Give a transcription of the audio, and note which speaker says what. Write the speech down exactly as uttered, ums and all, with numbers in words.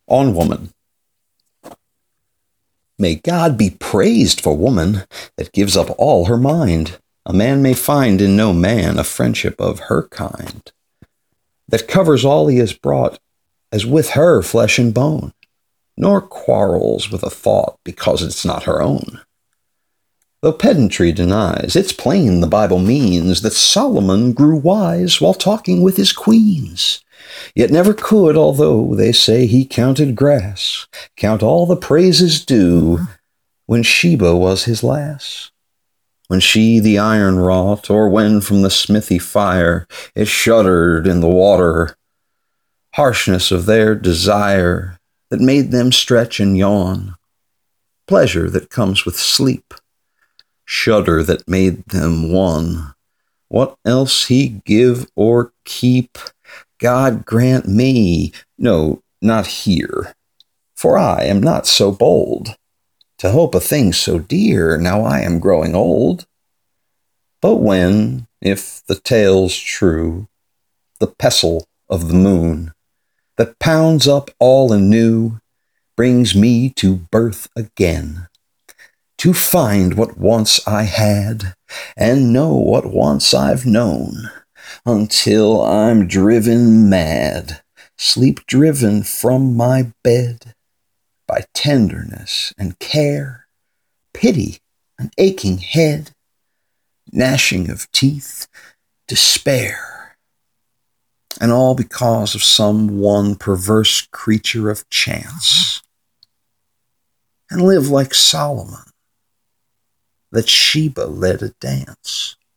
Speaker 1: On woman. May God be praised for woman that gives up all her mind. A man may find in no man a friendship of her kind, that covers all he has brought, as with her flesh and bone, nor quarrels with a thought because it's not her own. Though pedantry denies, it's plain the Bible means that Solomon grew wise while talking with his queens, yet never could, although they say he counted grass, count all the praises due when Sheba was his lass. When she the iron wrought, or when from the smithy fire it shuddered in the water, harshness of their desire that made them stretch and yawn, pleasure that comes with sleep, shudder that made them one. What else he give or keep, God grant me, no, not here, for I am not so bold to hope a thing so dear, now I am growing old. But when, if the tale's true, the pestle of the moon that pounds up all anew brings me to birth again, to find what once I had and know what once I've known, until I'm driven mad, sleep driven from my bed by tenderness and care, pity and aching head, gnashing of teeth, despair, and all because of some one perverse creature of chance, and live like Solomon, that Sheba led a dance.